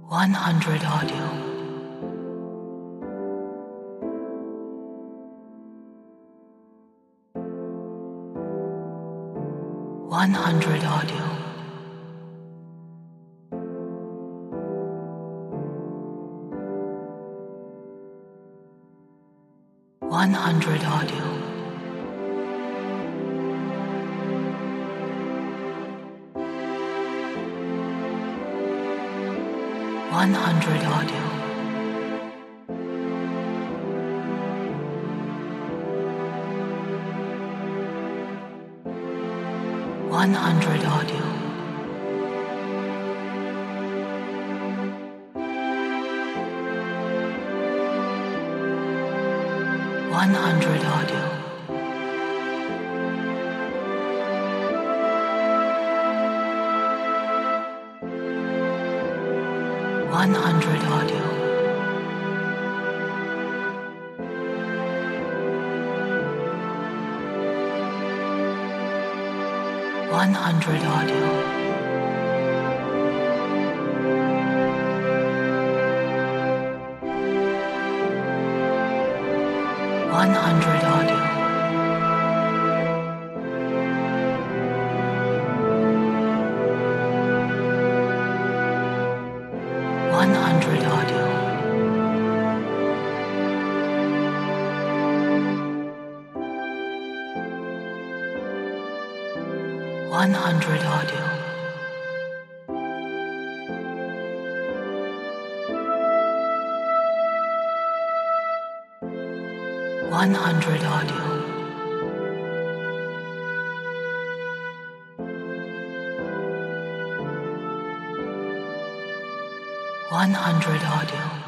100 audio. 100 audio. 100 audio. 100 audio. 100 audio. 100 audio. 100 audio. 100 audio. 100 audio. 100 audio. 100 audio. 100 audio. 100 audio.